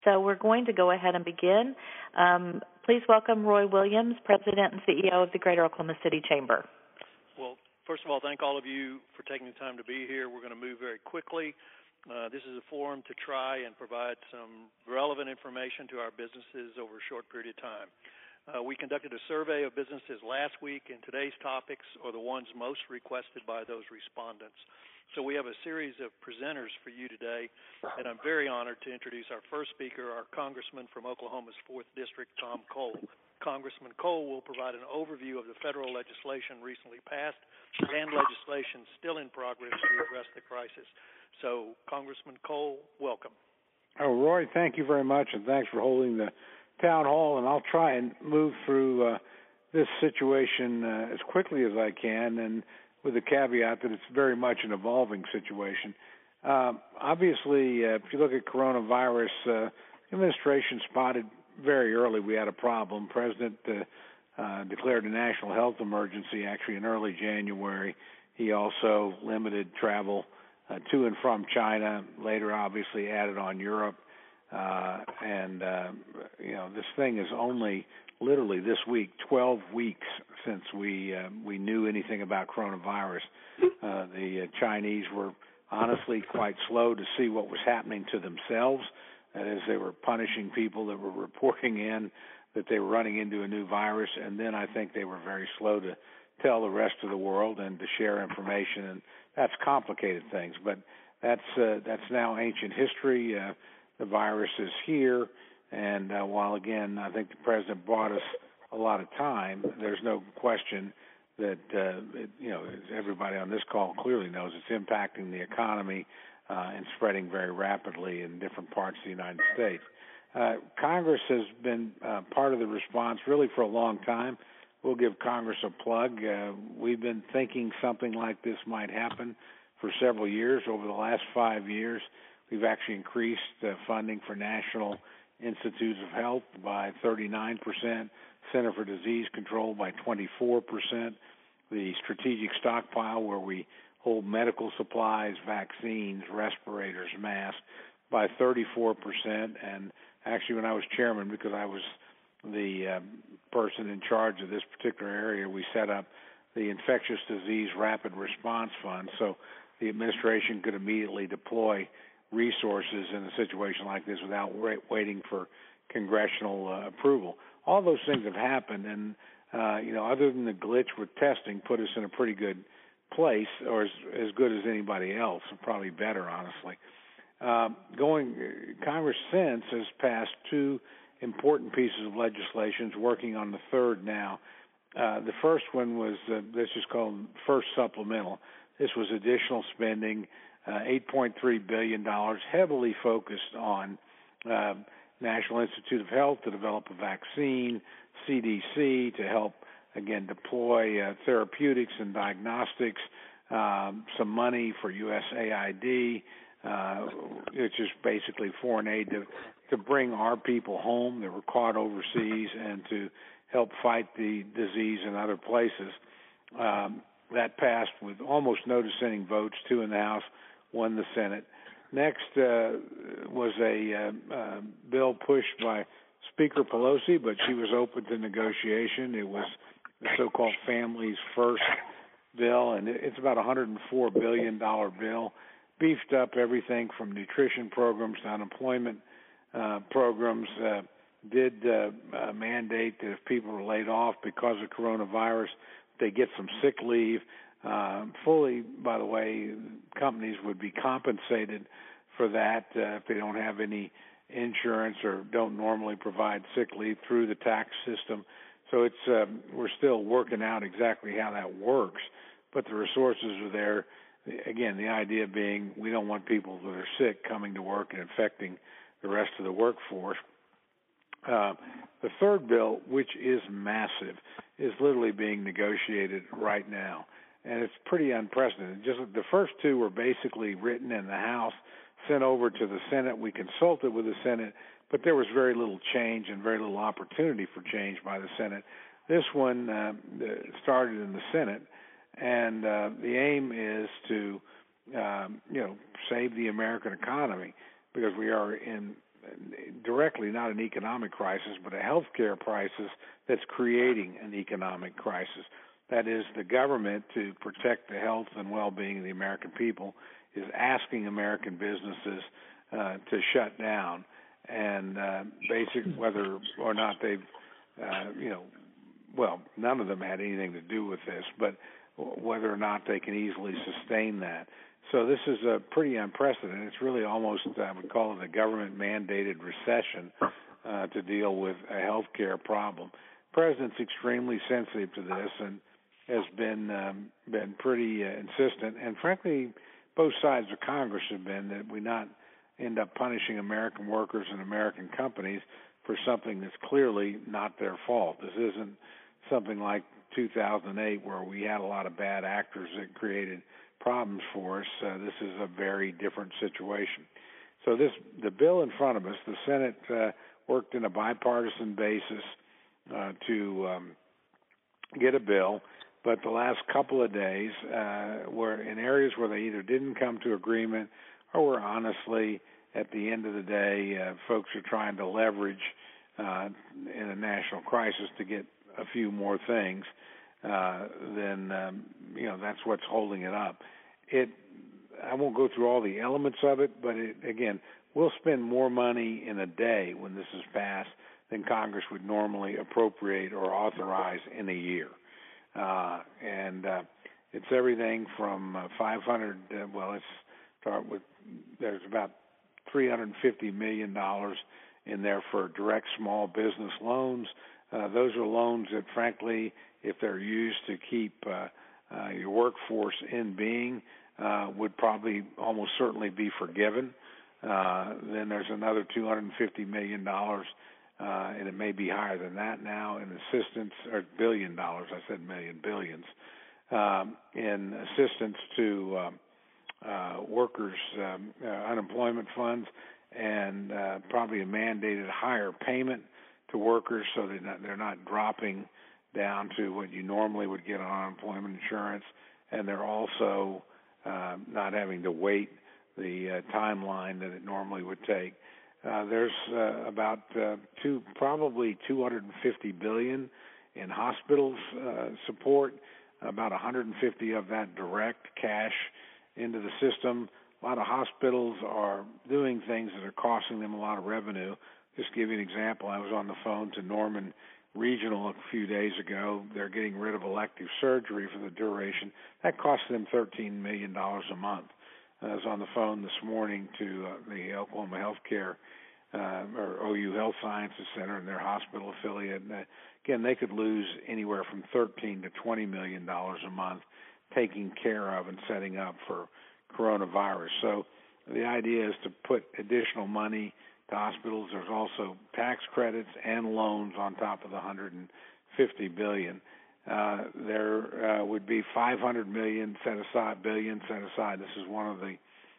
So we're going to go ahead and begin. Please welcome Roy Williams, President and CEO of the Greater Oklahoma City Chamber. Well, first of all, thank all of you for taking the time to be here. We're going to move very quickly. This is a forum to try and provide some relevant information to our businesses over a short period of time. We conducted a survey of businesses last week, and today's topics are the ones most requested by those respondents. So we have a series of presenters for you today, and I'm very honored to introduce our first speaker, our Congressman from Oklahoma's 4th District, Tom Cole. Congressman Cole will provide an overview of the federal legislation recently passed and legislation still in progress to address the crisis. So, Congressman Cole, welcome. Oh, Roy, thank you very much, and thanks for holding the town hall, and I'll try and move through this situation as quickly as I can, and with the caveat that it's very much an evolving situation. Obviously, if you look at coronavirus, the administration spotted very early we had a problem. President declared a national health emergency actually in early January. He also limited travel to and from China, later obviously added on Europe. This thing is only literally this week, 12 weeks since we knew anything about coronavirus. The Chinese were honestly quite slow to see what was happening to themselves. That is, they were punishing people that were reporting in that they were running into a new virus, and then I think they were very slow to tell the rest of the world and to share information, and that's complicated things. But that's now ancient history. The virus is here, and while, again, I think the president bought us a lot of time, there's no question that, everybody on this call clearly knows it's impacting the economy and spreading very rapidly in different parts of the United States. Congress has been part of the response really for a long time. We'll give Congress a plug. We've been thinking something like this might happen for several years. Over the last 5 years, we've actually increased funding for National Institutes of Health by 39%, Center for Disease Control by 24%, the strategic stockpile where we hold medical supplies, vaccines, respirators, masks by 34%. And actually when I was chairman, because I was the person in charge of this particular area, we set up the Infectious Disease Rapid Response Fund so the administration could immediately deploy resources in a situation like this without waiting for congressional approval. All those things have happened, and other than the glitch with testing, put us in a pretty good place, or as good as anybody else, and probably better, honestly. Congress since has passed two important pieces of legislation, working on the third now. The first one was this is called First Supplemental. This was additional spending, $8.3 billion, heavily focused on National Institute of Health to develop a vaccine, CDC to help, again, deploy therapeutics and diagnostics, some money for USAID, which is basically foreign aid to bring our people home that were caught overseas and to help fight the disease in other places. That passed with almost no dissenting votes, 2 in the House, 1 in the Senate. Next was a bill pushed by Speaker Pelosi, but she was open to negotiation. It was the so-called Families First bill, and it's about a $104 billion bill, beefed up everything from nutrition programs to unemployment programs, did mandate that if people are laid off because of coronavirus, they get some sick leave. Fully, by the way, companies would be compensated for that if they don't have any insurance or don't normally provide sick leave through the tax system. So it's we're still working out exactly how that works, but the resources are there. Again, the idea being we don't want people that are sick coming to work and infecting the rest of the workforce. The third bill, which is massive, is literally being negotiated right now, and it's pretty unprecedented. Just the first two were basically written in the House, sent over to the Senate. We consulted with the Senate, but there was very little change and very little opportunity for change by the Senate. This one started in the Senate, and the aim is to, save the American economy, because we are in directly not an economic crisis, but a healthcare crisis that's creating an economic crisis. That is, the government, to protect the health and well-being of the American people, is asking American businesses to shut down, and basically whether or not they've, none of them had anything to do with this, but whether or not they can easily sustain that. So this is pretty unprecedented. It's really almost, I would call it a government-mandated recession to deal with a health care problem. The President's extremely sensitive to this and has been pretty insistent, and frankly, both sides of Congress have been, that we not end up punishing American workers and American companies for something that's clearly not their fault. This isn't something like 2008 where we had a lot of bad actors that created problems for us. This is a very different situation. So the bill in front of us, the Senate worked in a bipartisan basis to get a bill, but the last couple of days were in areas where they either didn't come to agreement or were honestly, at the end of the day, folks are trying to leverage in a national crisis to get a few more things, then that's what's holding it up. I won't go through all the elements of it, but again, we'll spend more money in a day when this is passed than Congress would normally appropriate or authorize in a year. And it's everything from 500. Let's start with. There's about $350 million in there for direct small business loans. Those are loans that, frankly, if they're used to keep your workforce in being, would probably almost certainly be forgiven. Then there's another $250 million, and it may be higher than that now, in assistance, or $1 billion, I said million, billions, in assistance to workers' unemployment funds, and probably a mandated higher payment to workers so they're not dropping down to what you normally would get on unemployment insurance, and they're also not having to wait the timeline that it normally would take. There's about probably $250 billion in hospitals support, about 150 of that direct cash into the system. A lot of hospitals are doing things that are costing them a lot of revenue. Just to give you an example, I was on the phone to Norman Regional a few days ago. They're getting rid of elective surgery for the duration. That costs them $13 million a month. I was on the phone this morning to the Oklahoma Healthcare or OU Health Sciences Center and their hospital affiliate. And again, they could lose anywhere from $13 to $20 million a month taking care of and setting up for coronavirus. So the idea is to put additional money to hospitals. There's also tax credits and loans on top of the $150 billion. There would be $500 million set aside, billion set aside. This is one of the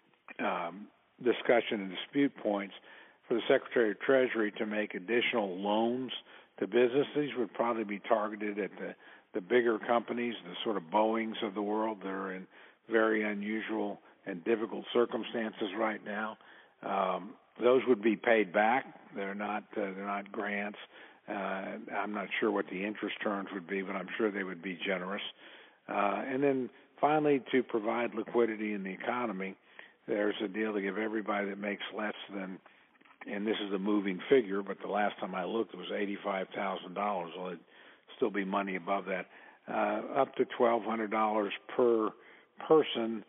discussion and dispute points for the Secretary of Treasury to make additional loans to business. These would probably be targeted at the bigger companies, the sort of Boeings of the world that are in very unusual and difficult circumstances right now. Those would be paid back. They're not grants. I'm not sure what the interest terms would be, but I'm sure they would be generous. And then finally, to provide liquidity in the economy, there's a deal to give everybody that makes less than, and this is a moving figure, but the last time I looked, it was $85,000. Well, it'd still be money above that, up to $1,200 per person,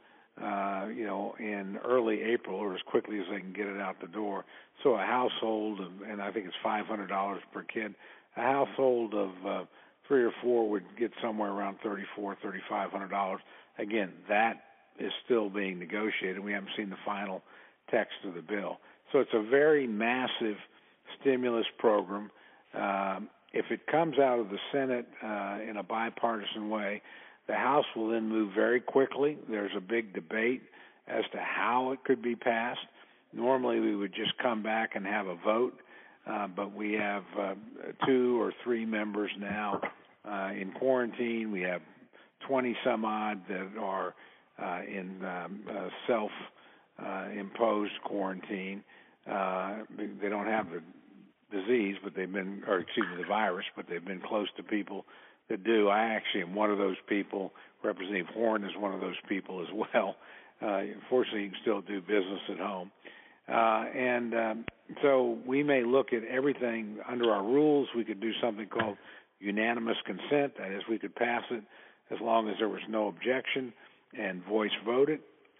in early April, or as quickly as they can get it out the door. So a household of, and I think it's $500 per kid, a household of 3 or 4 would get somewhere around $3,500. Again, that is still being negotiated. We haven't seen the final text of the bill. So it's a very massive stimulus program. If it comes out of the Senate in a bipartisan way, the House will then move very quickly. There's a big debate as to how it could be passed. Normally we would just come back and have a vote, but we have 2 or 3 members now in quarantine. We have 20-some-odd that are in self-imposed quarantine. They don't have the disease, but the virus, but they've been close to people that do. I actually am one of those people. Representative Horn is one of those people as well. Fortunately, you can still do business at home. So we may look at everything under our rules. We could do something called unanimous consent. That is, we could pass it as long as there was no objection and voice voted.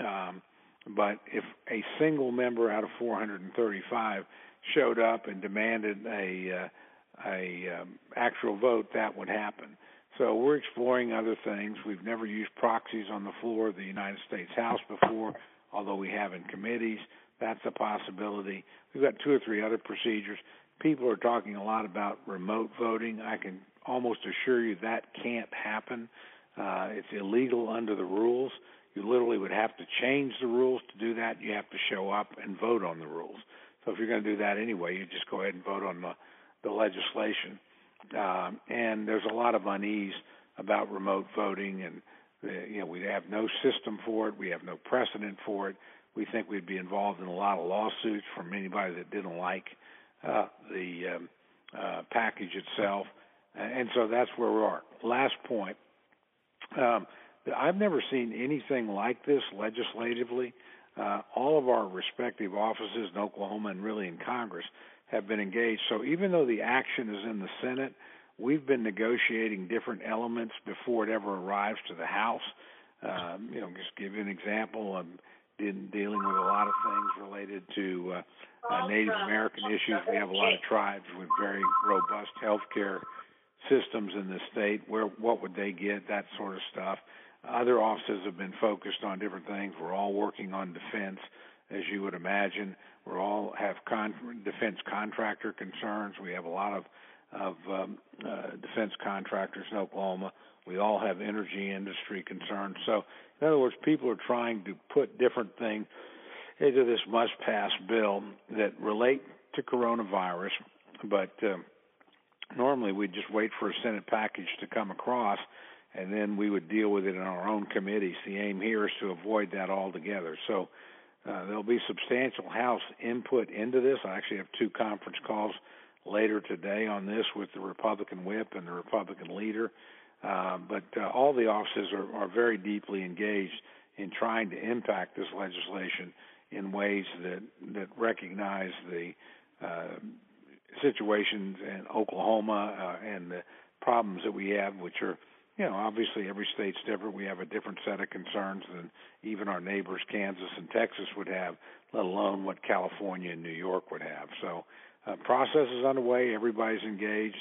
But if a single member out of 435 showed up and demanded a actual vote, that would happen. So we're exploring other things. We've never used proxies on the floor of the United States House before, although we have in committees. That's a possibility. We've got 2 or 3 other procedures. People are talking a lot about remote voting. I can almost assure you that can't happen. It's illegal under the rules. You literally would have to change the rules to do that. You have to show up and vote on the rules. So if you're going to do that anyway, you just go ahead and vote on the legislation. And there's a lot of unease about remote voting, and we have no system for it. We have no precedent for it. We think we'd be involved in a lot of lawsuits from anybody that didn't like the package itself. And so that's where we are. Last point. I've never seen anything like this legislatively. All of our respective offices in Oklahoma and really in Congress have been engaged. So even though the action is in the Senate, we've been negotiating different elements before it ever arrives to the House. Just give you an example. I'm dealing with a lot of things related to Native American issues. We have a lot of tribes with very robust health care systems in the state. What would they get? That sort of stuff. Other offices have been focused on different things. We're all working on defense, as you would imagine. We all have defense contractor concerns. We have a lot of defense contractors in Oklahoma. We all have energy industry concerns. So, in other words, people are trying to put different things into this must-pass bill that relate to coronavirus, but normally we'd just wait for a Senate package to come across, and then we would deal with it in our own committees. The aim here is to avoid that altogether. So there'll be substantial House input into this. I actually have 2 conference calls later today on this with the Republican whip and the Republican leader. But all the offices are very deeply engaged in trying to impact this legislation in ways that recognize the situations in Oklahoma and the problems that we have, which are, obviously every state's different. We have a different set of concerns than even our neighbors, Kansas and Texas, would have, let alone what California and New York would have. So process is underway. Everybody's engaged,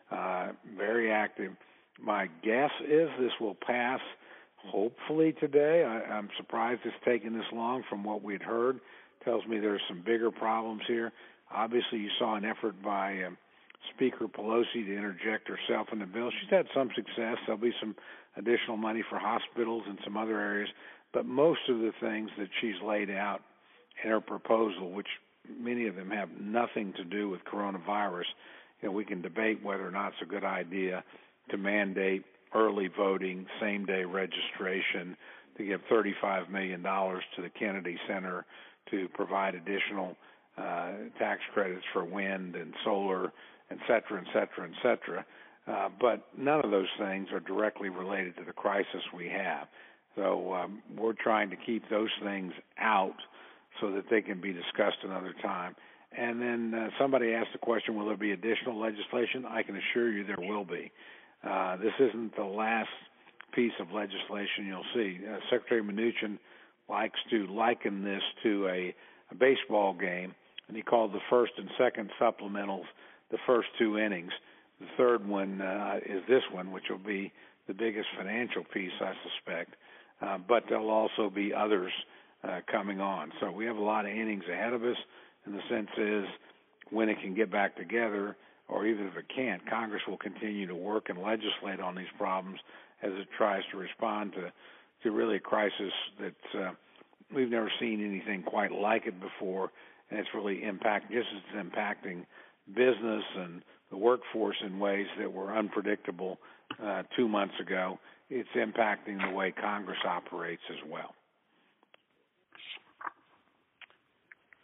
very active. My guess is this will pass hopefully today. I'm surprised it's taken this long from what we'd heard. Tells me there's some bigger problems here. Obviously, you saw an effort by Speaker Pelosi to interject herself in the bill. She's had some success. There'll be some additional money for hospitals and some other areas. But most of the things that she's laid out in her proposal, which many of them have nothing to do with coronavirus, we can debate whether or not it's a good idea to mandate early voting, same-day registration, to give $35 million to the Kennedy Center to provide additional tax credits for wind and solar, et cetera, et cetera, et cetera. But none of those things are directly related to the crisis we have. So we're trying to keep those things out so that they can be discussed another time. And then somebody asked the question, will there be additional legislation? I can assure you there will be. This isn't the last piece of legislation you'll see. Secretary Mnuchin likes to liken this to a baseball game, and he called the first and second supplementals the first 2 innings. The third one is this one, which will be the biggest financial piece, I suspect. But there'll also be others coming on. So we have a lot of innings ahead of us, and the sense is when it can get back together, or even if it can't, Congress will continue to work and legislate on these problems as it tries to respond to really a crisis that we've never seen anything quite like it before, and it's really impacting business and the workforce in ways that were unpredictable 2 months ago. It's impacting the way Congress operates as well.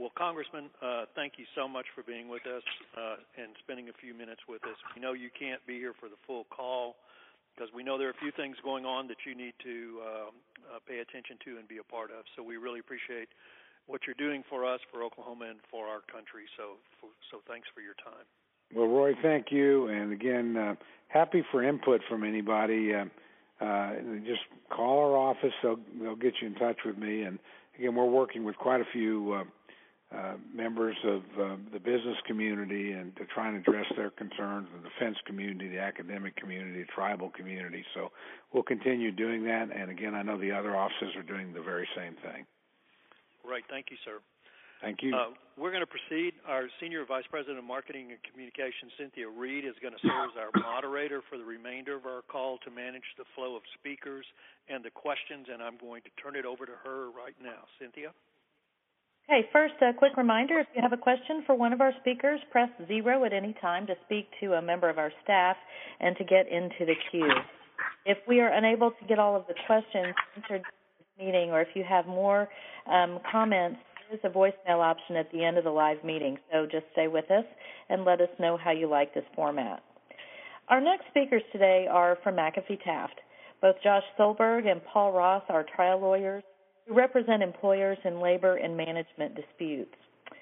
Well, Congressman, thank you so much for being with us and spending a few minutes with us. We know you can't be here for the full call because we know there are a few things going on that you need to pay attention to and be a part of. So we really appreciate what you're doing for us, for Oklahoma, and for our country. So thanks for your time. Well, Roy, thank you. And again, happy for input from anybody. Just call our office. They'll get you in touch with me. And again, we're working with quite a few members of the business community and to try and address their concerns, the defense community, the academic community, the tribal community. So we'll continue doing that. And again, I know the other offices are doing the very same thing. Right. Thank you, sir. Thank you. We're going to proceed. Our Senior Vice President of Marketing and Communications, Cynthia Reed, is going to serve as our moderator for the remainder of our call to manage the flow of speakers and the questions, and I'm going to turn it over to her right now. Cynthia? Okay, first, a quick reminder, if you have a question for one of our speakers, press 0 at any time to speak to a member of our staff and to get into the queue. If we are unable to get all of the questions answered in this meeting, or if you have more comments, there is a voicemail option at the end of the live meeting, so just stay with us and let us know how you like this format. Our next speakers today are from McAfee Taft. Both Josh Solberg and Paul Ross are trial lawyers who represent employers in labor and employment disputes.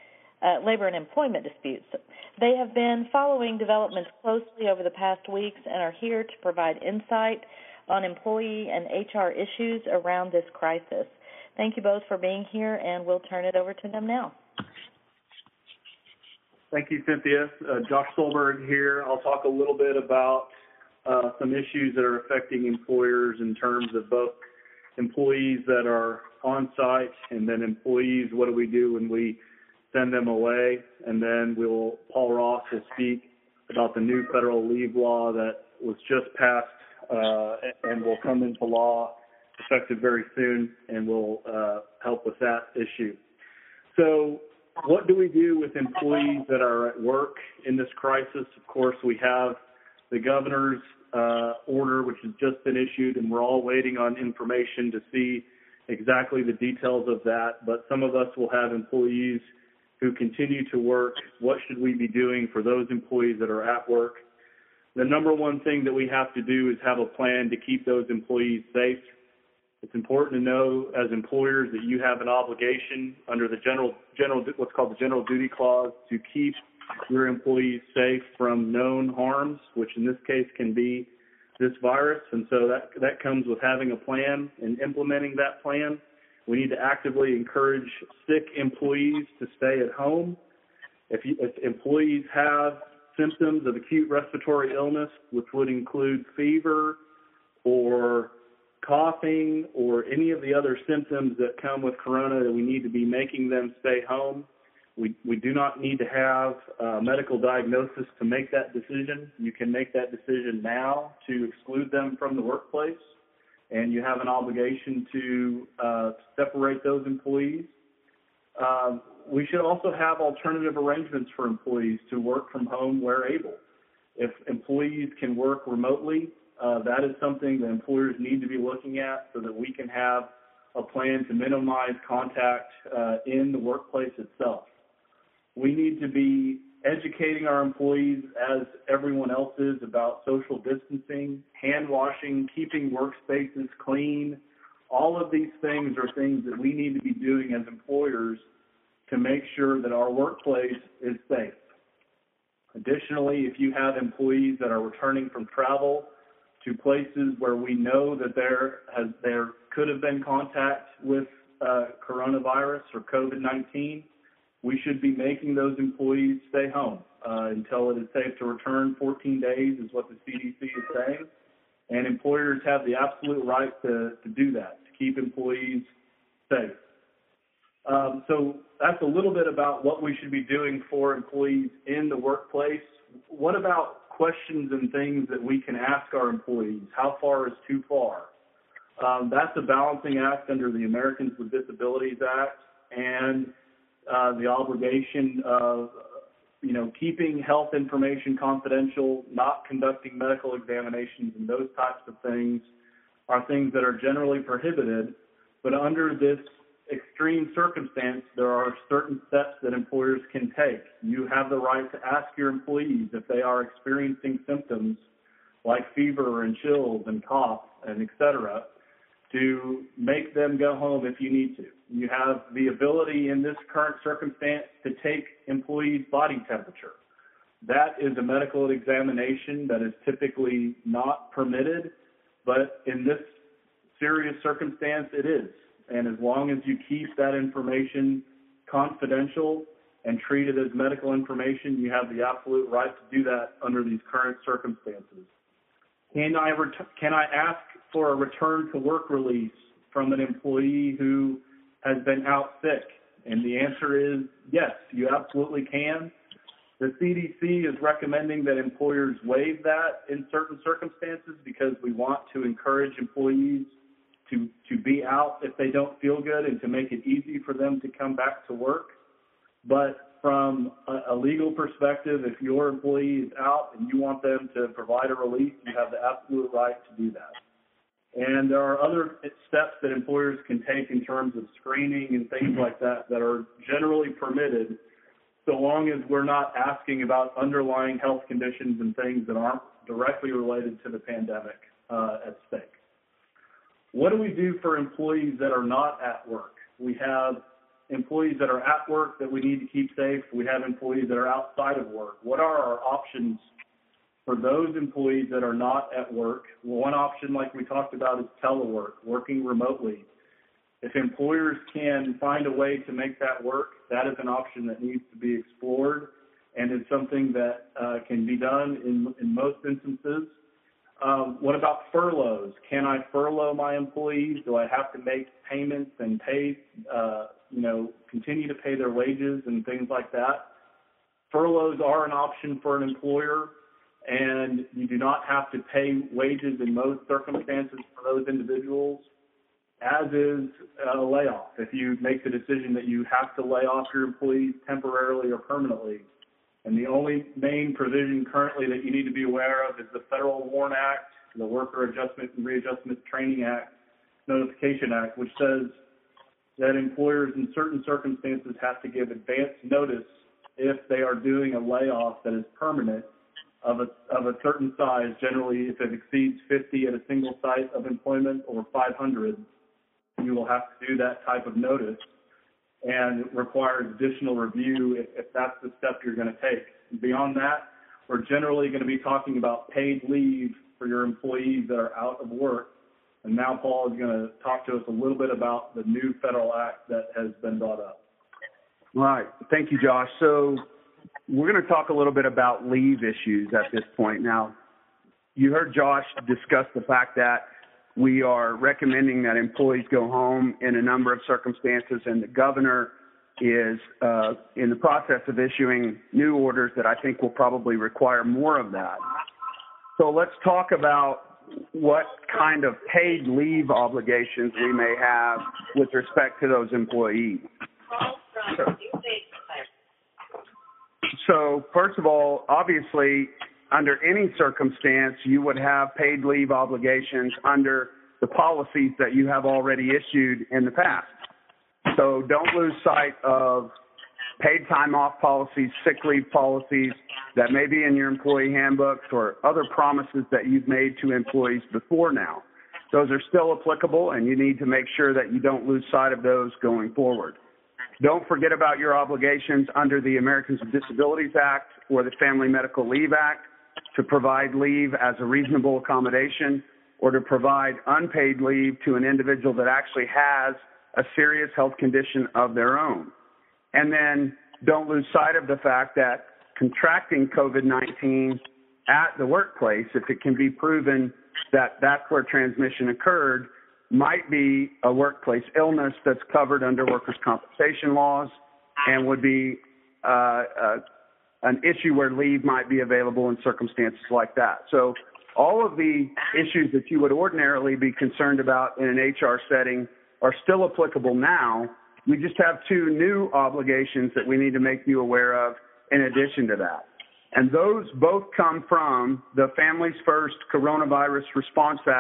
They have been following developments closely over the past weeks and are here to provide insight on employee and HR issues around this crisis. Thank you both for being here, and we'll turn it over to them now. Thank you, Cynthia. Josh Solberg here. I'll talk a little bit about some issues that are affecting employers in terms of both employees that are on site and then employees, what do we do when we send them away? And then Paul Ross will speak about the new federal leave law that was just passed and will come into law effective very soon, and will help with that issue. So what do we do with employees that are at work in this crisis? Of course, we have the governor's order, which has just been issued, and we're all waiting on information to see exactly the details of that. But some of us will have employees who continue to work. What should we be doing for those employees that are at work? The number one thing that we have to do is have a plan to keep those employees safe. It's important to know as employers that you have an obligation under the what's called the General Duty Clause to keep your employees safe from known harms, which in this case can be this virus. And so that comes with having a plan and implementing that plan. We need to actively encourage sick employees to stay at home. If employees have symptoms of acute respiratory illness, which would include fever or coughing or any of the other symptoms that come with corona, that we need to be making them stay home. We do not need to have a medical diagnosis to make that decision. You can make that decision now to exclude them from the workplace, and you have an obligation to separate those employees. We should also have alternative arrangements for employees to work from home where able. If employees can work remotely, that is something that employers need to be looking at so that we can have a plan to minimize contact in the workplace itself. We need to be educating our employees, as everyone else is, about social distancing, hand washing, keeping workspaces clean. All of these things are things that we need to be doing as employers to make sure that our workplace is safe. Additionally, if you have employees that are returning from travel to places where we know that there could have been contact with coronavirus or COVID-19, we should be making those employees stay home until it is safe to return. 14 days is what the CDC is saying. And employers have the absolute right to do that, to keep employees safe. So that's a little bit about what we should be doing for employees in the workplace. What about questions and things that we can ask our employees? How far is too far? That's a balancing act under the Americans with Disabilities Act and the obligation of, keeping health information confidential, not conducting medical examinations, and those types of things are things that are generally prohibited. But under this extreme circumstance, there are certain steps that employers can take. You have the right to ask your employees if they are experiencing symptoms like fever and chills and cough and et cetera, to make them go home if you need to. You have the ability in this current circumstance to take employees' body temperature. That is a medical examination that is typically not permitted, but in this serious circumstance, it is. And as long as you keep that information confidential and treat it as medical information, you have the absolute right to do that under these current circumstances. Can I ask for a return to work release from an employee who has been out sick? And the answer is yes, you absolutely can. The CDC is recommending that employers waive that in certain circumstances because we want to encourage employees to be out if they don't feel good and to make it easy for them to come back to work. But from a legal perspective, if your employee is out and you want them to provide a release, you have the absolute right to do that. And there are other steps that employers can take in terms of screening and things like that that are generally permitted, so long as we're not asking about underlying health conditions and things that aren't directly related to the pandemic at stake. What do we do for employees that are not at work? We have employees that are at work that we need to keep safe. We have employees that are outside of work. What are our options for those employees that are not at work? Well, one option, like we talked about, is telework, working remotely. If employers can find a way to make that work, that is an option that needs to be explored and is something that can be done in most instances. What about furloughs? Can I furlough my employees? Do I have to make payments and pay, continue to pay their wages and things like that? Furloughs are an option for an employer, and you do not have to pay wages in most circumstances for those individuals, as is a layoff. If you make the decision that you have to lay off your employees temporarily or permanently. And the only main provision currently that you need to be aware of is the Federal WARN Act, the Worker Adjustment and Readjustment Training Act, Notification Act, which says that employers in certain circumstances have to give advance notice if they are doing a layoff that is permanent of a certain size. Generally, if it exceeds 50 at a single site of employment or 500, you will have to do that type of notice and requires additional review if that's the step you're going to take. Beyond that, we're generally going to be talking about paid leave for your employees that are out of work. And now Paul is going to talk to us a little bit about the new federal act that has been brought up. All right. Thank you, Josh. So we're going to talk a little bit about leave issues at this point. Now, you heard Josh discuss the fact that we are recommending that employees go home in a number of circumstances, and the governor is in the process of issuing new orders that I think will probably require more of that. So let's talk about what kind of paid leave obligations we may have with respect to those employees. So first of all, obviously, under any circumstance, you would have paid leave obligations under the policies that you have already issued in the past. So don't lose sight of paid time off policies, sick leave policies that may be in your employee handbooks or other promises that you've made to employees before now. Those are still applicable, and you need to make sure that you don't lose sight of those going forward. Don't forget about your obligations under the Americans with Disabilities Act or the Family Medical Leave Act to provide leave as a reasonable accommodation or to provide unpaid leave to an individual that actually has a serious health condition of their own. And then don't lose sight of the fact that contracting COVID-19 at the workplace, if it can be proven that that's where transmission occurred, might be a workplace illness that's covered under workers' compensation laws and would be an issue where leave might be available in circumstances like that. So all of the issues that you would ordinarily be concerned about in an HR setting are still applicable now. We just have two new obligations that we need to make you aware of in addition to that. And those both come from the Families First Coronavirus Response Act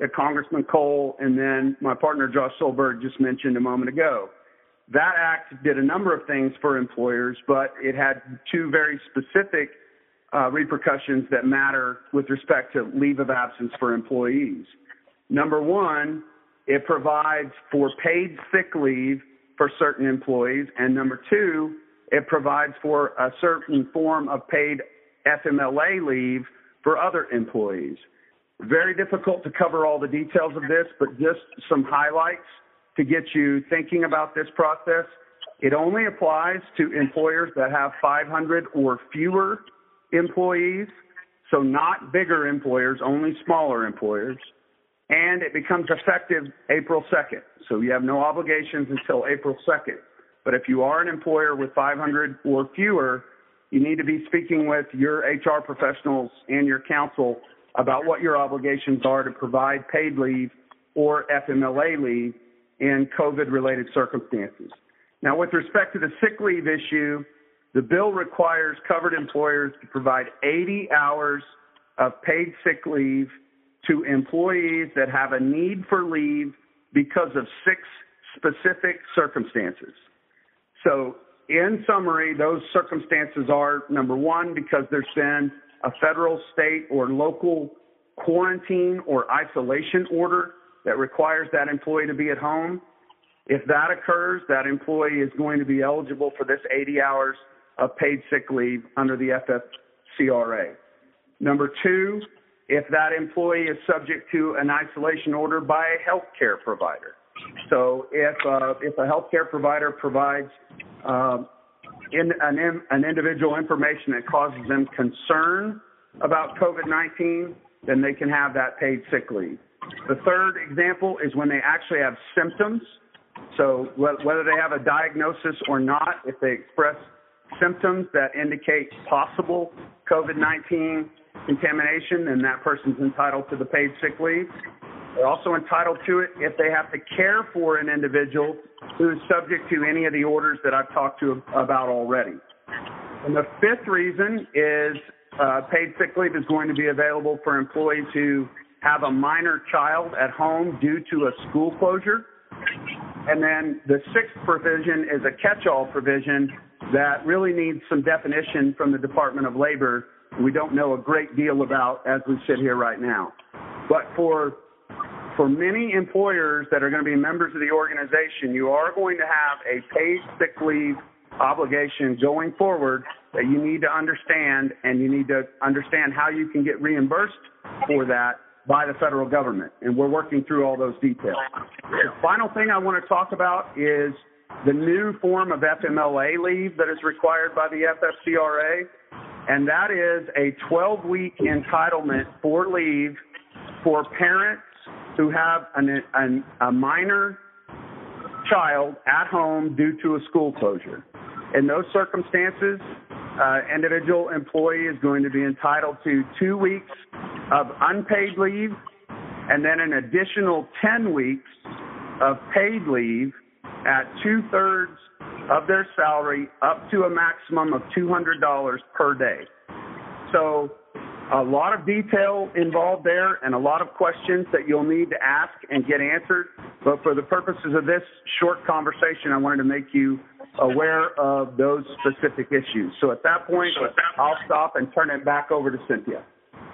that Congressman Cole and then my partner Josh Solberg just mentioned a moment ago. That act did a number of things for employers, but it had two very specific repercussions that matter with respect to leave of absence for employees. Number one, it provides for paid sick leave for certain employees, and number two, it provides for a certain form of paid FMLA leave for other employees. Very difficult to cover all the details of this, but just some highlights to get you thinking about this process. It only applies to employers that have 500 or fewer employees, so not bigger employers, only smaller employers. And it becomes effective April 2nd. So you have no obligations until April 2nd. But if you are an employer with 500 or fewer, you need to be speaking with your HR professionals and your counsel about what your obligations are to provide paid leave or FMLA leave in COVID-related circumstances. Now, with respect to the sick leave issue, the bill requires covered employers to provide 80 hours of paid sick leave to employees that have a need for leave because of 6 specific circumstances. So, in summary, those circumstances are, number one, because there's been a federal, state, or local quarantine or isolation order that requires that employee to be at home. If that occurs, that employee is going to be eligible for this 80 hours of paid sick leave under the FFCRA. Number two, if that employee is subject to an isolation order by a healthcare provider. So if a healthcare provider provides an individual information that causes them concern about COVID-19, then they can have that paid sick leave. The third example is when they actually have symptoms. So whether they have a diagnosis or not, if they express symptoms that indicate possible COVID-19 contamination, then that person's entitled to the paid sick leave. They're also entitled to it if they have to care for an individual who is subject to any of the orders that I've talked to about already. And the fifth reason is paid sick leave is going to be available for employees who have a minor child at home due to a school closure. And then the sixth provision is a catch-all provision that really needs some definition from the Department of Labor we don't know a great deal about as we sit here right now. But for many employers that are going to be members of the organization, you are going to have a paid sick leave obligation going forward that you need to understand, and you need to understand how you can get reimbursed for that by the federal government. And we're working through all those details. The final thing I want to talk about is the new form of FMLA leave that is required by the FFCRA, and that is a 12-week entitlement for leave for parents who have a minor child at home due to a school closure. In those circumstances, individual employee is going to be entitled to 2 weeks of unpaid leave and then an additional 10 weeks of paid leave at 2/3 of their salary up to a maximum of $200 per day. So a lot of detail involved there and a lot of questions that you'll need to ask and get answered. But for the purposes of this short conversation, I wanted to make you aware of those specific issues. So at that point, I'll stop and turn it back over to Cynthia.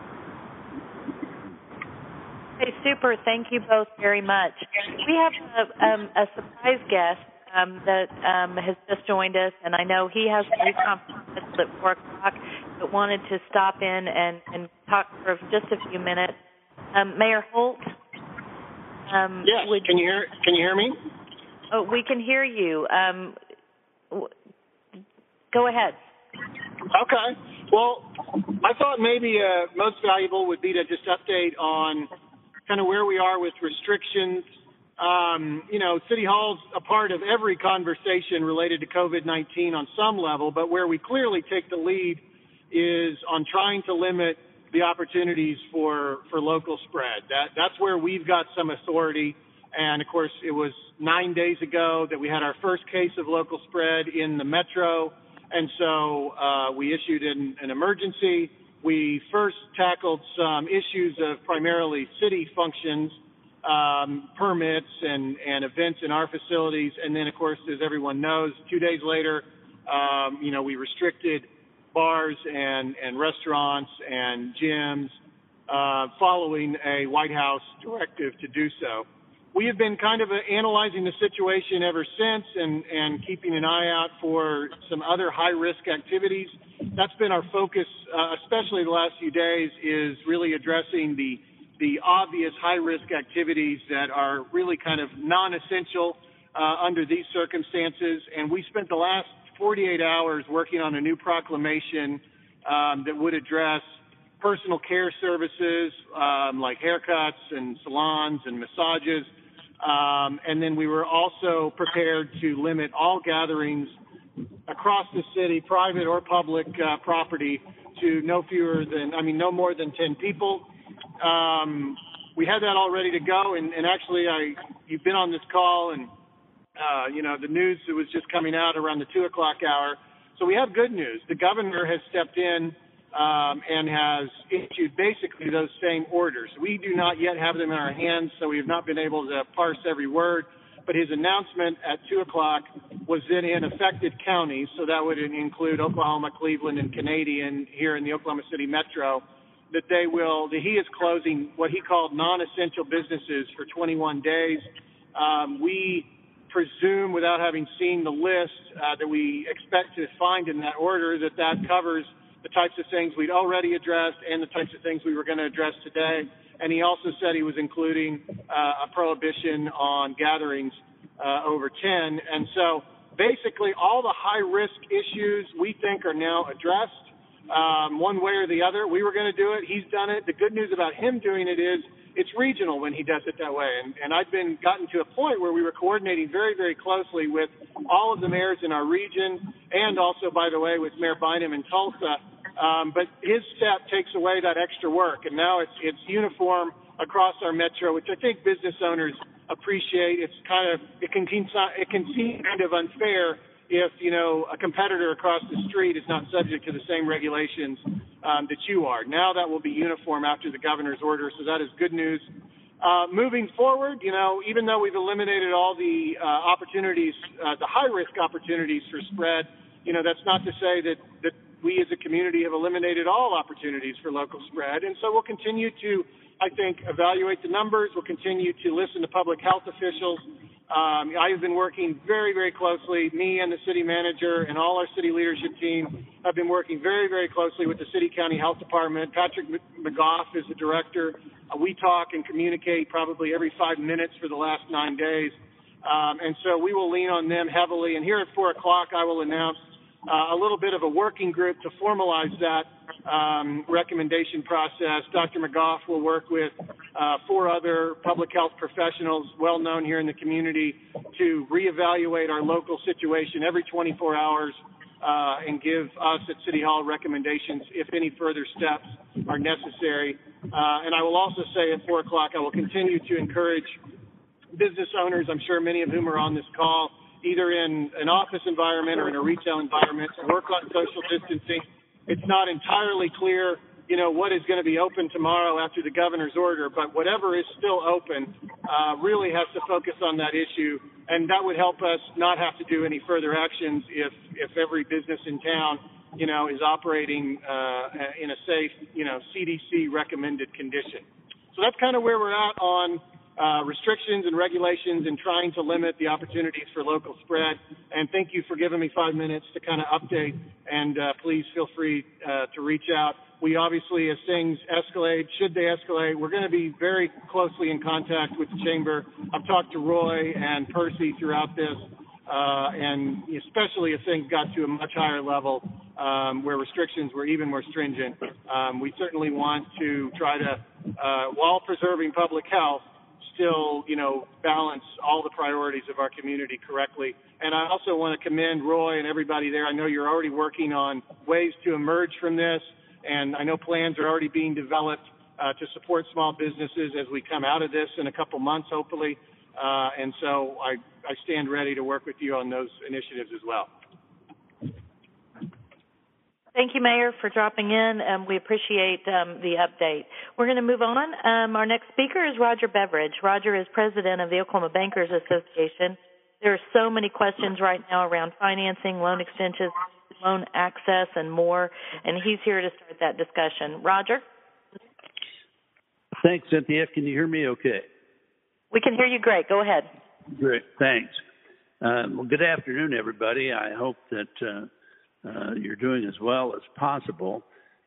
Hey, super. Thank you both very much. We have a surprise guest that has just joined us, and I know he has a conference at 4 o'clock, but wanted to stop in and talk for just a few minutes. Mayor Holt? Yes, can you hear me? Oh, we can hear you. Go ahead. Okay. Well, I thought maybe most valuable would be to just update on kind of where we are with restrictions. City Hall's a part of every conversation related to COVID-19 on some level, but where we clearly take the lead is on trying to limit the opportunities for local spread. That's where we've got some authority. And, of course, it was 9 days ago that we had our first case of local spread in the metro. And so we issued an emergency. we first tackled some issues of primarily city functions, permits and events in our facilities. And then, of course, as everyone knows, 2 days later, we restricted bars and restaurants and gyms following a White House directive to do so. We have been kind of analyzing the situation ever since and keeping an eye out for some other high-risk activities. That's been our focus, especially the last few days, is really addressing the obvious high-risk activities that are really kind of non-essential under these circumstances. And we spent the last 48 hours working on a new proclamation that would address personal care services like haircuts and salons and massages. And then we were also prepared to limit all gatherings across the city, private or public property, to no more than 10 people. We had that all ready to go, and actually you've been on this call, and the news that was just coming out around the 2 o'clock hour. So we have good news. The governor has stepped in and has issued basically those same orders. We do not yet have them in our hands, so we have not been able to parse every word. But his announcement at 2 o'clock was then in affected counties, so that would include Oklahoma, Cleveland, and Canadian here in the Oklahoma City metro, that he is closing what he called non-essential businesses for 21 days. We presume, without having seen the list that we expect to find in that order, that covers the types of things we'd already addressed and the types of things we were going to address today. And he also said he was including a prohibition on gatherings over 10. And so basically all the high-risk issues we think are now addressed one way or the other. We were going to do it. He's done it. The good news about him doing it is it's regional when he does it that way. And I've gotten to a point where we were coordinating very, very closely with all of the mayors in our region and also, by the way, with Mayor Bynum in Tulsa. But his step takes away that extra work, and now it's uniform across our metro, which I think business owners appreciate. It can seem kind of unfair if a competitor across the street is not subject to the same regulations that you are. Now that will be uniform after the governor's order, so that is good news. Moving forward, even though we've eliminated all the opportunities, the high-risk opportunities for spread, that's not to say that we as a community have eliminated all opportunities for local spread. And so we'll continue to, I think, evaluate the numbers. We'll continue to listen to public health officials. I have been working very, very closely. Me and the city manager and all our city leadership team have been working very, very closely with the city county health department. Patrick McGough is the director. We talk and communicate probably every 5 minutes for the last 9 days. And so we will lean on them heavily. And here at 4 o'clock, I will announce a little bit of a working group to formalize that recommendation process. Dr. McGough will work with 4 other public health professionals well known here in the community to reevaluate our local situation every 24 hours and give us at City Hall recommendations if any further steps are necessary. And I will also say at 4 o'clock I will continue to encourage business owners, I'm sure many of whom are on this call, either in an office environment or in a retail environment, to work on social distancing. It's not entirely clear, what is going to be open tomorrow after the governor's order, but whatever is still open really has to focus on that issue, and that would help us not have to do any further actions if every business in town, is operating in a safe, CDC recommended condition. So that's kind of where we're at on restrictions and regulations and trying to limit the opportunities for local spread. And thank you for giving me 5 minutes to kind of update, and please feel free to reach out. We obviously, as things escalate, should they escalate, we're going to be very closely in contact with the Chamber. I've talked to Roy and Percy throughout this, and especially if things got to a much higher level where restrictions were even more stringent. We certainly want to try to, while preserving public health, still, balance all the priorities of our community correctly. And I also want to commend Roy and everybody there. I know you're already working on ways to emerge from this, and I know plans are already being developed to support small businesses as we come out of this in a couple months, hopefully. And so I stand ready to work with you on those initiatives as well. Thank you, Mayor, for dropping in. We appreciate the update. We're going to move on. Our next speaker is Roger Beveridge. Roger is president of the Oklahoma Bankers Association. There are so many questions right now around financing, loan extensions, loan access, and more, and he's here to start that discussion. Roger? Thanks, Cynthia. Can you hear me okay? We can hear you great. Go ahead. Great. Thanks. Well, good afternoon, everybody. I hope that you're doing as well as possible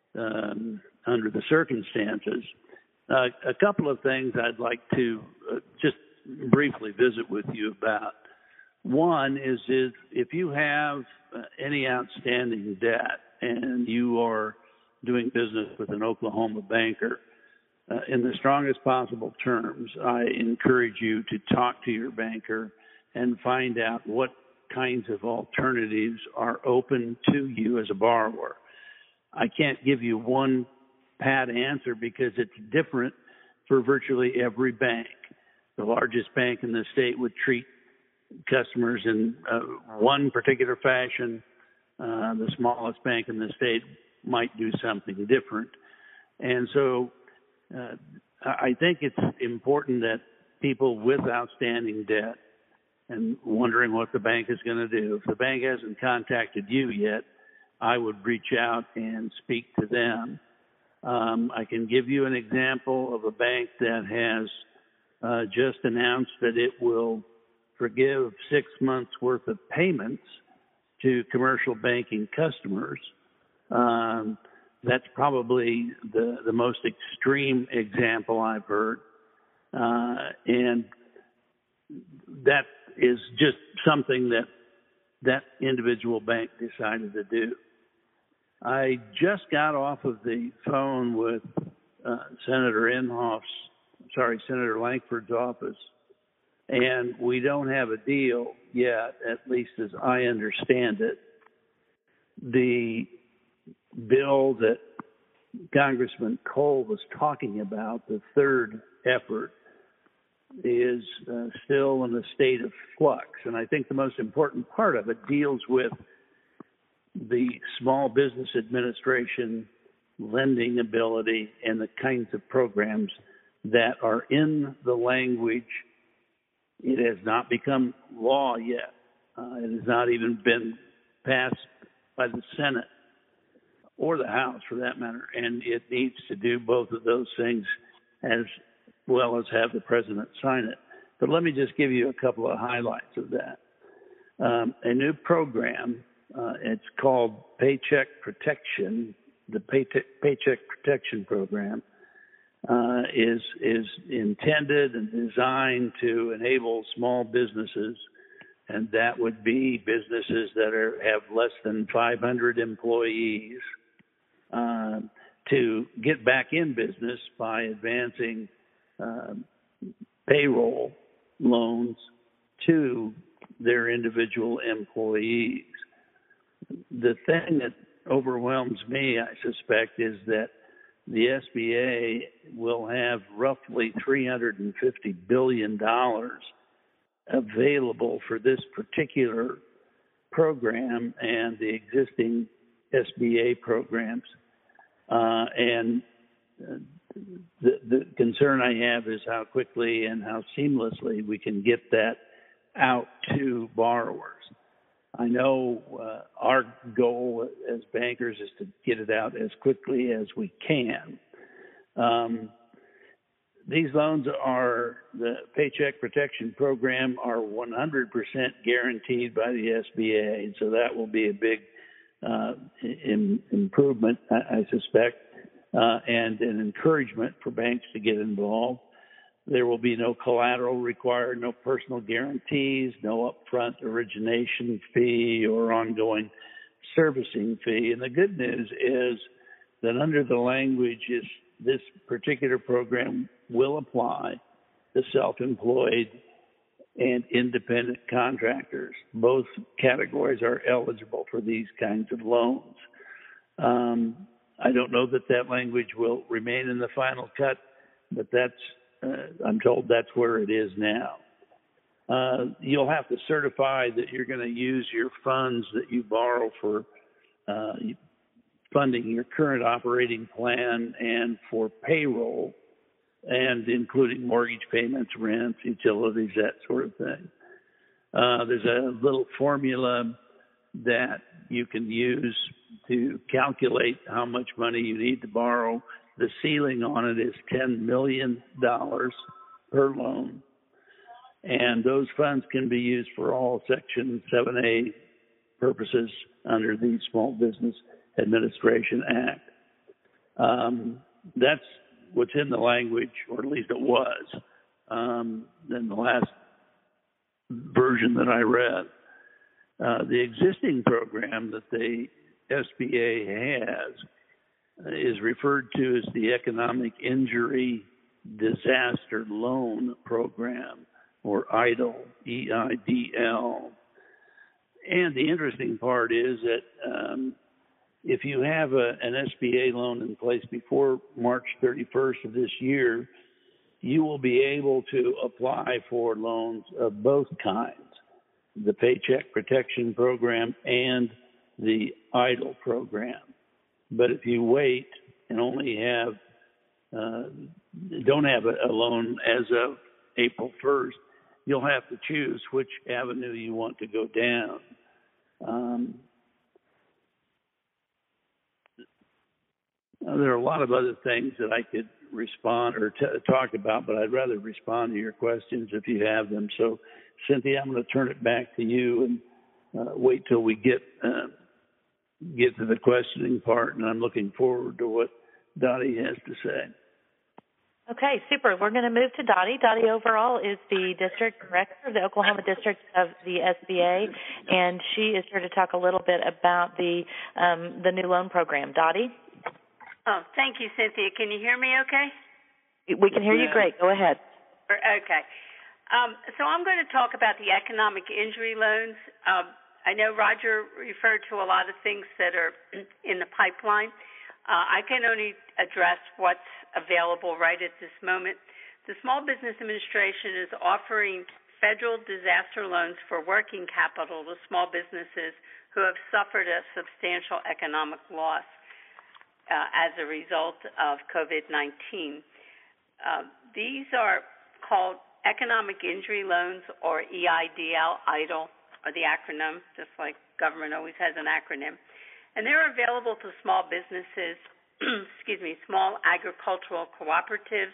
under the circumstances. A couple of things I'd like to just briefly visit with you about. One is if you have any outstanding debt and you are doing business with an Oklahoma banker, in the strongest possible terms, I encourage you to talk to your banker and find out what kinds of alternatives are open to you as a borrower. I can't give you one pat answer because it's different for virtually every bank. The largest bank in the state would treat customers in one particular fashion. The smallest bank in the state might do something different. And so I think it's important that people with outstanding debt and wondering what the bank is going to do, if the bank hasn't contacted you yet, I would reach out and speak to them. I can give you an example of a bank that has just announced that it will forgive 6 months worth of payments to commercial banking customers. That's probably the most extreme example I've heard. And that is just something that individual bank decided to do. I just got off of the phone with Senator Lankford's office, and we don't have a deal yet, at least as I understand it. The bill that Congressman Cole was talking about, the third effort, is still in a state of flux. And I think the most important part of it deals with the Small Business Administration lending ability and the kinds of programs that are in the language. It has not become law yet. It has not even been passed by the Senate or the House, for that matter, and it needs to do both of those things as well as have the president sign it. But let me just give you a couple of highlights of that. A new program, it's called Paycheck Protection. The Paycheck Protection Program is intended and designed to enable small businesses, and that would be businesses that have less than 500 employees, to get back in business by advancing payroll loans to their individual employees. The thing that overwhelms me, I suspect, is that the SBA will have roughly $350 billion available for this particular program and the existing SBA programs. And the concern I have is how quickly and how seamlessly we can get that out to borrowers. I know our goal as bankers is to get it out as quickly as we can. These loans are, the Paycheck Protection Program, are 100% guaranteed by the SBA, and so that will be a big improvement, I suspect, and an encouragement for banks to get involved. There will be no collateral required, no personal guarantees, no upfront origination fee or ongoing servicing fee. And the good news is that under the language, this particular program will apply to self-employed and independent contractors. Both categories are eligible for these kinds of loans. I don't know that language will remain in the final cut, but I'm told that's where it is now. You'll have to certify that you're going to use your funds that you borrow for funding your current operating plan and for payroll, and including mortgage payments, rents, utilities, that sort of thing. There's a little formula that you can use to calculate how much money you need to borrow. The ceiling on it is $10 million per loan. And those funds can be used for all Section 7A purposes under the Small Business Administration Act. That's what's in the language, or at least it was, in the last version that I read. The existing program that the SBA has is referred to as the Economic Injury Disaster Loan Program, or EIDL, EIDL. And the interesting part is that if you have an SBA loan in place before March 31st of this year, you will be able to apply for loans of both kinds, the Paycheck Protection Program and the EIDL program. But if you wait and only don't have a loan as of April 1st, you'll have to choose which avenue you want to go down. There are a lot of other things that I could respond or talk about, but I'd rather respond to your questions if you have them. So, Cynthia, I'm going to turn it back to you and wait till we get to the questioning part, and I'm looking forward to what Dottie has to say. Okay, super. We're going to move to Dottie. Dottie Overall is the district director of the Oklahoma district of the SBA, and she is here to talk a little bit about the new loan program. Dottie? Oh, thank you, Cynthia. Can you hear me okay? We can hear you great. Go ahead. Okay. So I'm going to talk about the economic injury loans. I know Roger referred to a lot of things that are in the pipeline. I can only address what's available right at this moment. The Small Business Administration is offering federal disaster loans for working capital to small businesses who have suffered a substantial economic loss as a result of COVID-19. These are called economic injury loans, or EIDL, EIDL, or the acronym, just like government always has an acronym. And they're available to small businesses, small agricultural cooperatives,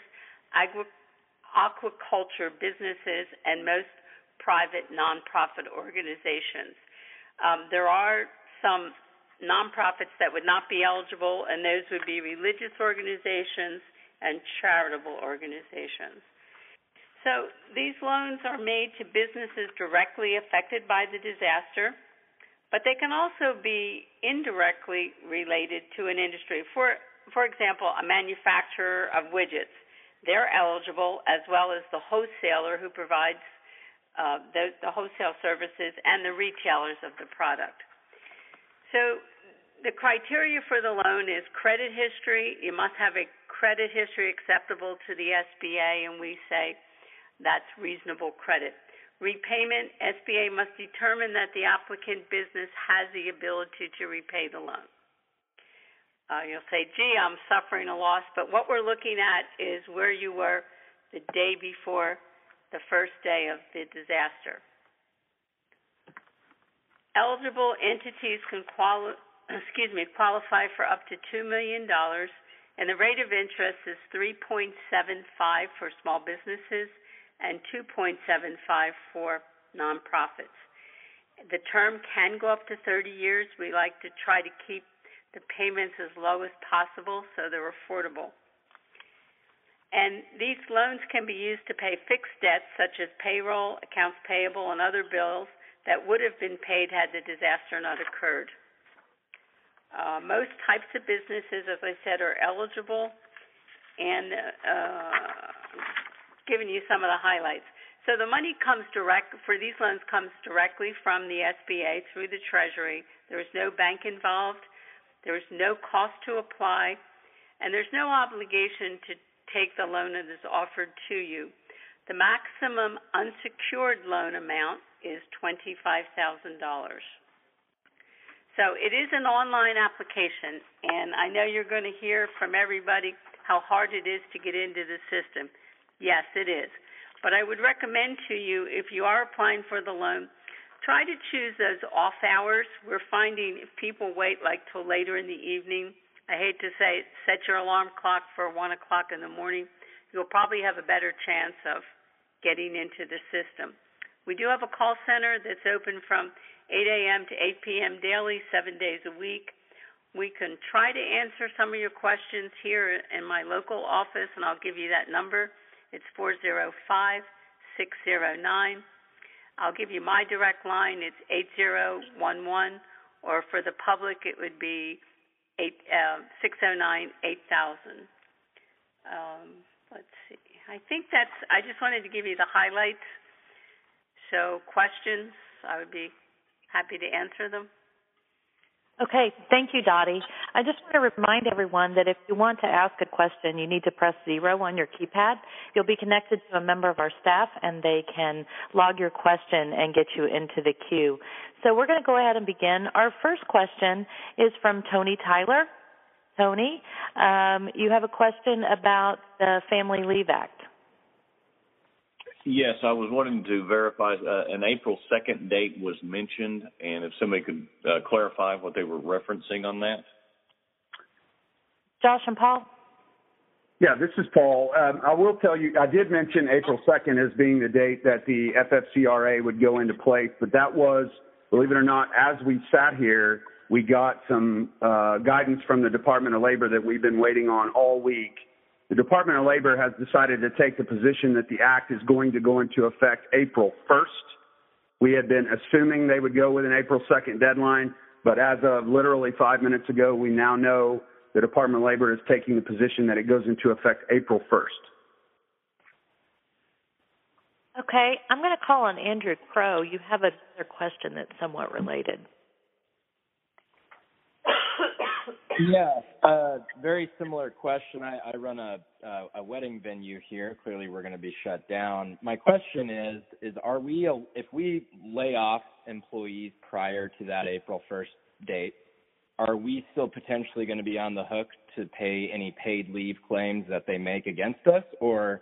aquaculture businesses, and most private nonprofit organizations. There are some nonprofits that would not be eligible, and those would be religious organizations and charitable organizations. So these loans are made to businesses directly affected by the disaster, but they can also be indirectly related to an industry. For example, a manufacturer of widgets, they're eligible, as well as the wholesaler who provides the wholesale services and the retailers of the product. So the criteria for the loan is credit history. You must have a credit history acceptable to the SBA, and we say that's reasonable credit. Repayment, SBA must determine that the applicant business has the ability to repay the loan. You'll say, gee, I'm suffering a loss, but what we're looking at is where you were the day before the first day of the disaster. Eligible entities can qualify for up to $2 million, and the rate of interest is 3.75 for small businesses and 2.75 for nonprofits. The term can go up to 30 years. We like to try to keep the payments as low as possible so they're affordable. And these loans can be used to pay fixed debts such as payroll, accounts payable, and other bills that would have been paid had the disaster not occurred. Most types of businesses, as I said, are eligible, and giving you some of the highlights. So the money for these loans comes directly from the SBA through the Treasury. There is no bank involved. There is no cost to apply, and there's no obligation to take the loan that is offered to you. The maximum unsecured loan amount is $25,000. So it is an online application, and I know you're going to hear from everybody how hard it is to get into the system. Yes, it is. But I would recommend to you, if you are applying for the loan, try to choose those off hours. We're finding if people wait like till later in the evening, I hate to say it, set your alarm clock for 1 o'clock in the morning, you'll probably have a better chance of getting into the system. We do have a call center that's open from 8 a.m. to 8 p.m. daily, 7 days a week. We can try to answer some of your questions here in my local office, and I'll give you that number. It's 405-609. I'll give you my direct line. It's 8011, or for the public, it would be 609-8000. Let's see. I think I just wanted to give you the highlights. So questions, I would be happy to answer them. Okay, thank you, Dottie. I just want to remind everyone that if you want to ask a question, you need to press 0 on your keypad. You'll be connected to a member of our staff, and they can log your question and get you into the queue. So we're going to go ahead and begin. Our first question is from Tony Tyler. Tony, you have a question about the Family Leave Act. Yes, I was wanting to verify an April 2nd date was mentioned, and if somebody could clarify what they were referencing on that. Josh and Paul? Yeah, this is Paul. I will tell you, I did mention April 2nd as being the date that the FFCRA would go into place, but that was, believe it or not, as we sat here, we got some guidance from the Department of Labor that we've been waiting on all week. The Department of Labor has decided to take the position that the act is going to go into effect April 1st. We had been assuming they would go with an April 2nd deadline, but as of literally 5 minutes ago, we now know the Department of Labor is taking the position that it goes into effect April 1st. Okay, I'm going to call on Andrew Crow. You have another question that's somewhat related. Yeah, very similar question. I run a wedding venue here. Clearly, we're going to be shut down. My question is are we, if we lay off employees prior to that April 1st date, are we still potentially going to be on the hook to pay any paid leave claims that they make against us, or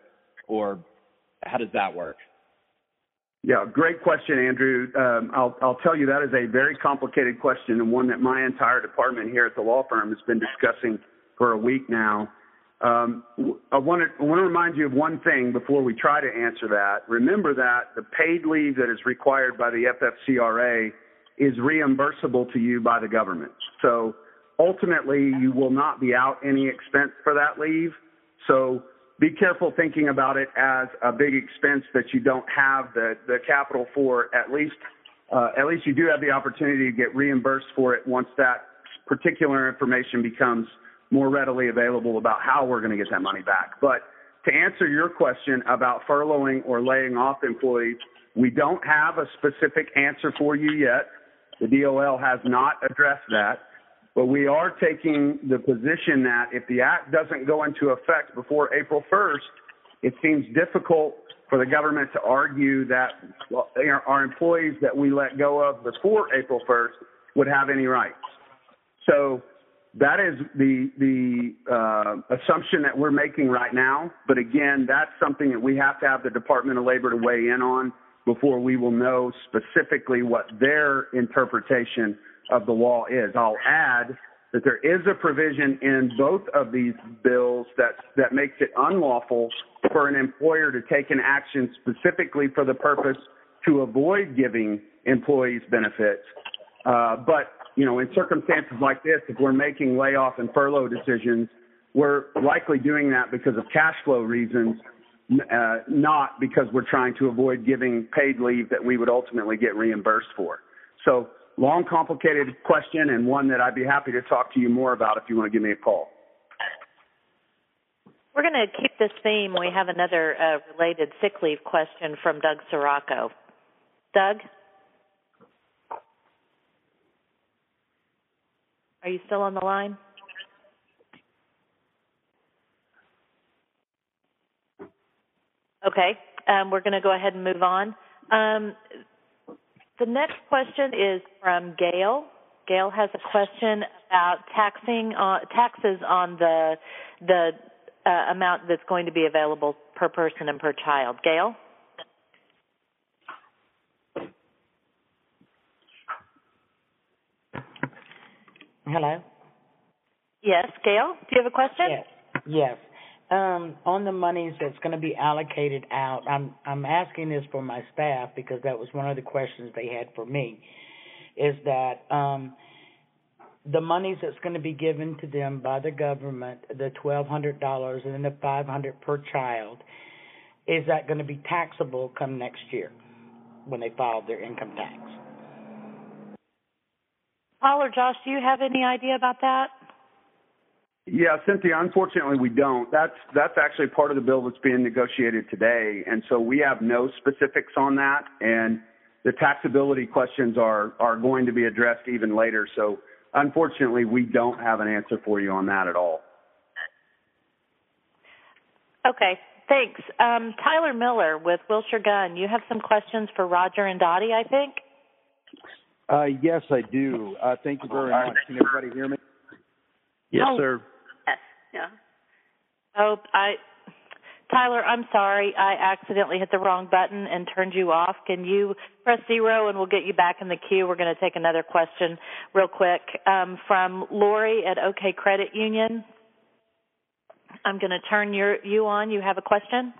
how does that work? Yeah, great question, Andrew. I'll tell you that is a very complicated question, and one that my entire department here at the law firm has been discussing for a week now. I want to remind you of one thing before we try to answer that. Remember that the paid leave that is required by the FFCRA is reimbursable to you by the government. So ultimately, you will not be out any expense for that leave. So be careful thinking about it as a big expense that you don't have the capital for. At least you do have the opportunity to get reimbursed for it once that particular information becomes more readily available about how we're going to get that money back. But to answer your question about furloughing or laying off employees, we don't have a specific answer for you yet. The DOL has not addressed that. But we are taking the position that if the act doesn't go into effect before April 1st, it seems difficult for the government to argue that our employees that we let go of before April 1st would have any rights. So that is the assumption that we're making right now. But again, that's something that we have to have the Department of Labor to weigh in on before we will know specifically what their interpretation of the law is. I'll add that there is a provision in both of these bills that makes it unlawful for an employer to take an action specifically for the purpose to avoid giving employees benefits. But, in circumstances like this, if we're making layoff and furlough decisions, we're likely doing that because of cash flow reasons, not because we're trying to avoid giving paid leave that we would ultimately get reimbursed for. So, long, complicated question, and one that I'd be happy to talk to you more about if you want to give me a call. We're going to keep this theme. We have another related sick leave question from Doug Sirocco. Doug? Are you still on the line? Okay. We're going to go ahead and move on. The next question is from Gail. Gail has a question about taxes on the amount that's going to be available per person and per child. Gail? Hello? Yes, Gail, do you have a question? Yes. On the monies that's going to be allocated out, I'm asking this for my staff because that was one of the questions they had for me, is that the monies that's going to be given to them by the government, the $1,200 and then the $500 per child, is that going to be taxable come next year when they file their income tax? Paul or Josh, do you have any idea about that? Yeah, Cynthia, unfortunately we don't. That's actually part of the bill that's being negotiated today, and so we have no specifics on that, and the taxability questions are going to be addressed even later, so unfortunately we don't have an answer for you on that at all. Okay, thanks. Tyler Miller with Wilshire Gunn, you have some questions for Roger and Dottie, I think? Yes, I do. Thank you very much. Can everybody hear me? Yes, sir. Yes, yeah. Oh, Tyler, I'm sorry. I accidentally hit the wrong button and turned you off. Can you press 0 and we'll get you back in the queue? We're going to take another question real quick from Lori at OK Credit Union. I'm going to turn you on. You have a question?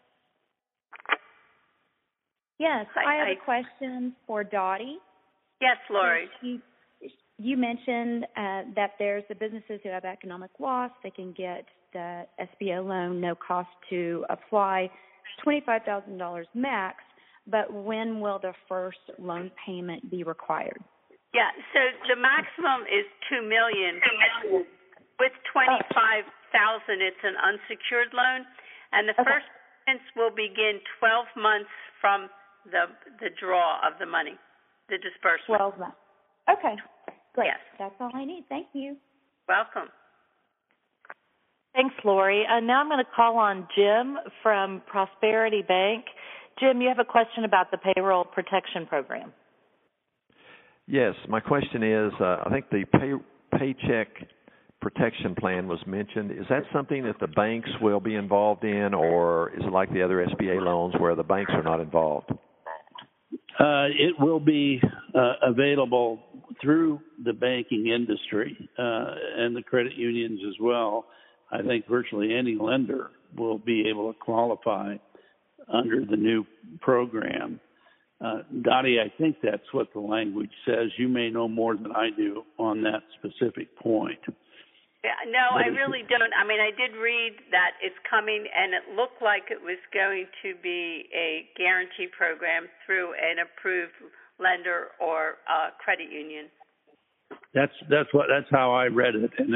Yes, I have a question for Dottie. Yes, Lori. You mentioned that there's the businesses who have economic loss. They can get the SBA loan, no cost to apply, $25,000 max. But when will the first loan payment be required? Yeah, so the maximum is $2 million. With $25,000, it's an unsecured loan, and the first payments will begin 12 months from the draw of the money. The disbursement. 12 months. Okay, great. Yes. That's all I need. Thank you. Welcome. Thanks, Lori. Now I'm going to call on Jim from Prosperity Bank. Jim, you have a question about the Payroll Protection Program. Yes, my question is, I think the Paycheck Protection Plan was mentioned. Is that something that the banks will be involved in, or is it like the other SBA loans where the banks are not involved? It will be available through the banking industry and the credit unions as well. I think virtually any lender will be able to qualify under the new program. Dottie, I think that's what the language says. You may know more than I do on that specific point. Yeah, no, I really don't. I mean, I did read that it's coming, and it looked like it was going to be a guarantee program through an approved lender or credit union. That's how I read it, and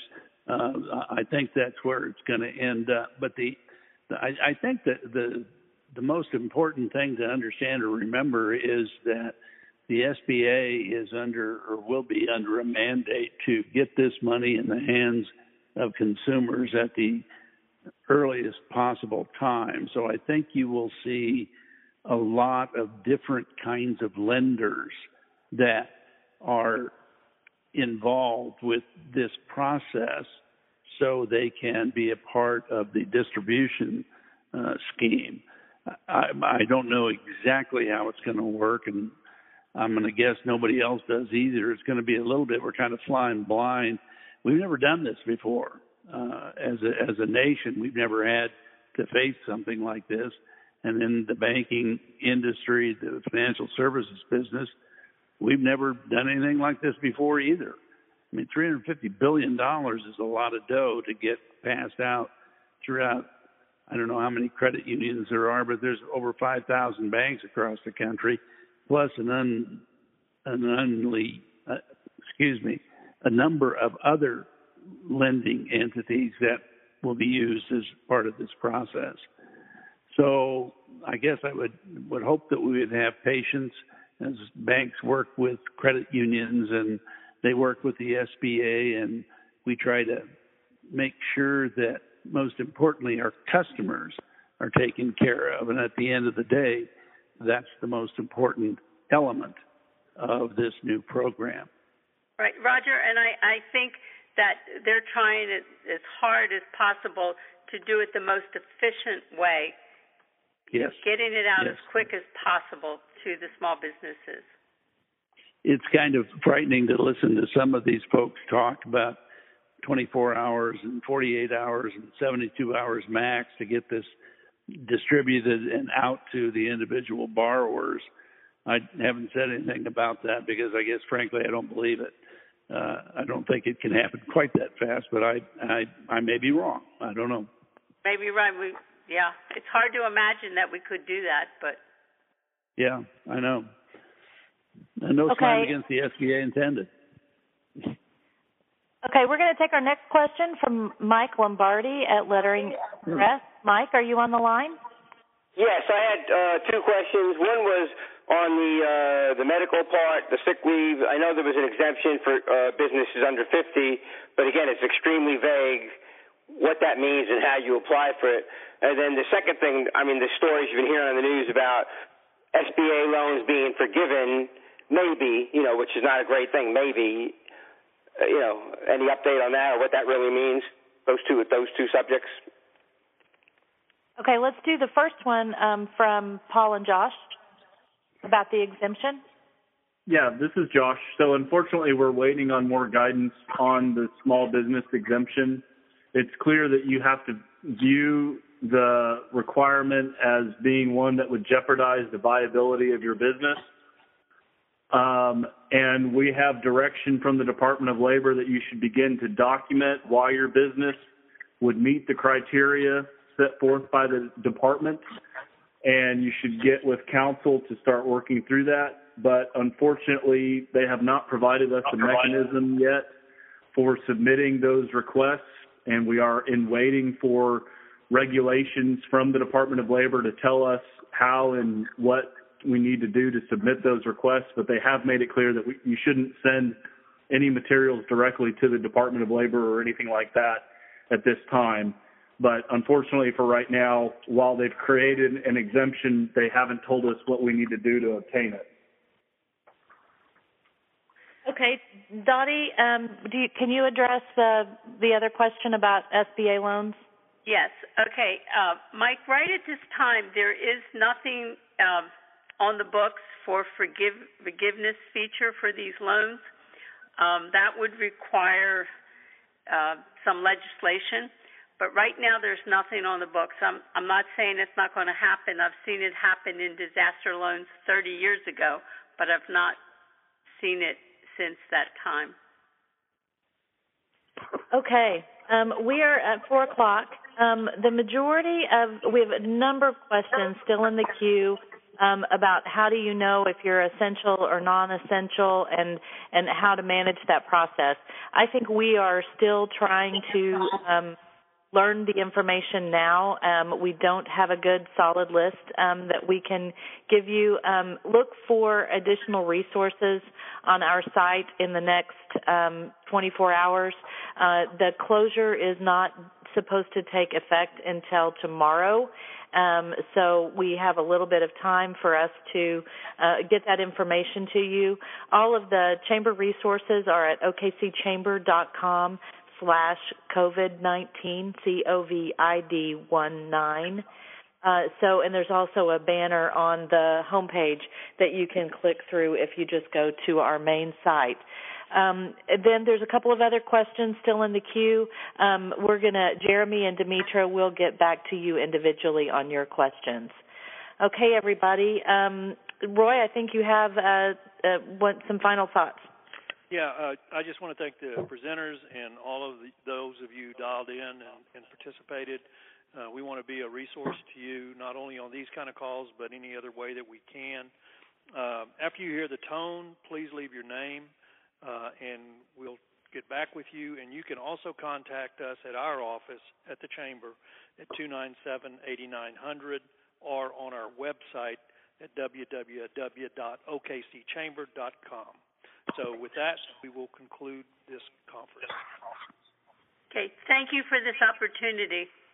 I think that's where it's going to end up. But I think that the most important thing to understand or remember is that the SBA is under or will be under a mandate to get this money in the hands of consumers at the earliest possible time. So I think you will see a lot of different kinds of lenders that are involved with this process so they can be a part of the distribution scheme. I don't know exactly how it's going to work, and I'm going to guess nobody else does either. It's going to be a little bit, we're kind of flying blind. We've never done this before. As a nation, we've never had to face something like this. And in the banking industry, the financial services business, we've never done anything like this before either. I mean, $350 billion is a lot of dough to get passed out throughout. I don't know how many credit unions there are, but there's over 5,000 banks across the country, plus a number of other lending entities that will be used as part of this process. So I guess I would hope that we would have patience as banks work with credit unions and they work with the SBA, and we try to make sure that, most importantly, our customers are taken care of. And at the end of the day, that's the most important element of this new program. Right, Roger, and I think that they're trying as hard as possible to do it the most efficient way. Yes. Getting it out Yes. as quick as possible to the small businesses. It's kind of frightening to listen to some of these folks talk about 24 hours and 48 hours and 72 hours max to get this distributed and out to the individual borrowers. I haven't said anything about that because I guess, frankly, I don't believe it. I don't think it can happen quite that fast, but I may be wrong. I don't know. Maybe right. It's hard to imagine that we could do that, but. Yeah, I know. And no slam against the SBA intended. Okay, we're going to take our next question from Mike Lombardi at Lettering Press. Mike, are you on the line? Yes, I had two questions. One was on the medical part, the sick leave. I know there was an exemption for businesses under 50, but again, it's extremely vague what that means and how you apply for it. And then the second thing, the stories you've been hearing on the news about SBA loans being forgiven, maybe, which is not a great thing, maybe, any update on that or what that really means, those two subjects? Okay, let's do the first one from Paul and Josh about the exemption. Yeah, this is Josh. So unfortunately, we're waiting on more guidance on the small business exemption. It's clear that you have to view the requirement as being one that would jeopardize the viability of your business. And we have direction from the Department of Labor that you should begin to document why your business would meet the criteria set forth by the department, and you should get with counsel to start working through that. But unfortunately, they have not provided us a mechanism yet for submitting those requests, and we are in waiting for regulations from the Department of Labor to tell us how and what we need to do to submit those requests. But they have made it clear that you shouldn't send any materials directly to the Department of Labor or anything like that at this time. But unfortunately for right now, while they've created an exemption, they haven't told us what we need to do to obtain it. Okay, Dottie, can you address the other question about SBA loans? Yes. Okay, Mike. Right at this time, there is nothing on the books for forgiveness feature for these loans. That would require some legislation. But right now, there's nothing on the books. I'm not saying it's not going to happen. I've seen it happen in disaster loans 30 years ago, but I've not seen it since that time. Okay. We are at 4 o'clock. We have a number of questions still in the queue about how do you know if you're essential or non-essential and how to manage that process. I think we are still trying to learn the information now. We don't have a good solid list that we can give you. Look for additional resources on our site in the next 24 hours. The closure is not supposed to take effect until tomorrow. So we have a little bit of time for us to get that information to you. All of the chamber resources are at okcchamber.com/COVID-19, COVID-19. And there's also a banner on the homepage that you can click through if you just go to our main site. Then there's a couple of other questions still in the queue. Jeremy and Demetra will get back to you individually on your questions. Okay, everybody. Roy, I think you have some final thoughts. Yeah, I just want to thank the presenters and all of those of you dialed in and participated. We want to be a resource to you, not only on these kind of calls, but any other way that we can. After you hear the tone, please leave your name, and we'll get back with you. And you can also contact us at our office at the Chamber at 297-8900 or on our website at www.okcchamber.com. So with that, we will conclude this conference. Okay, thank you for this opportunity.